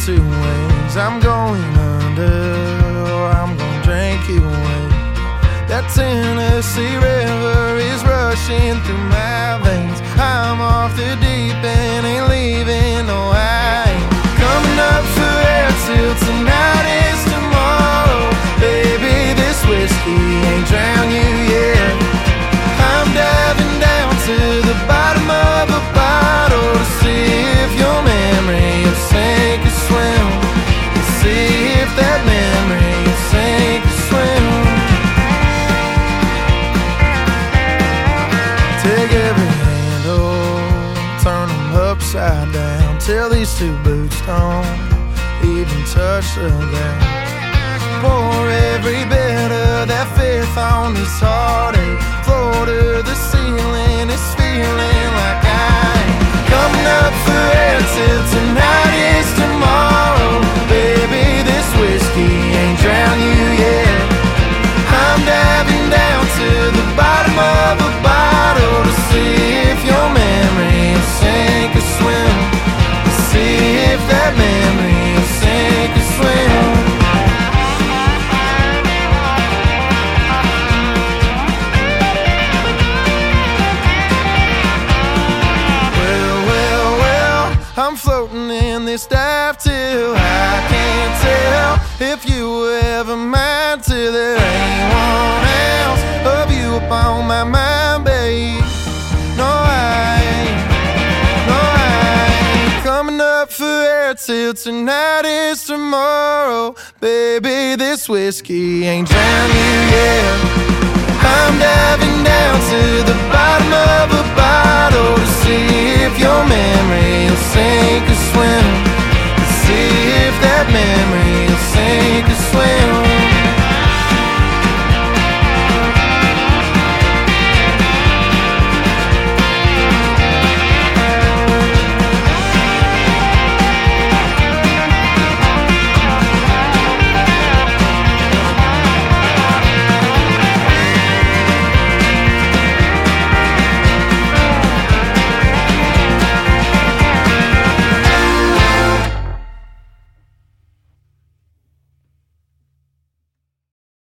two ways. I'm going under, or I'm gonna drink you away. That Tennessee River is rushing through my veins. I'm off the deep end, ain't leaving, no I ain't coming up for air till tonight is tomorrow. Baby, this whiskey ain't drowned you yet. I'm diving down to the bottom of a bottle to see if your memory will sink or swim. To see if that memory will sink or swim. Take every handle, turn them upside down till these two boots don't even touch the ground. Pour every bit of that faith on this heartache. Floor to the ceiling, it's feeling like I ain't coming up for air till tonight is tomorrow. Baby, this whiskey ain't drowned you yet. I'm diving down to the bottom of a bottle to see if your memory will sink or swim. To see if that memory will sink or swim. I'm floating in this dive till I can't tell if you were ever mine till there ain't one else of you upon my mind, babe. No, I ain't coming up for air till tonight is tomorrow. Baby, this whiskey ain't drowned you yet. I'm diving down to the bottom of a bottle to see if your memory will sing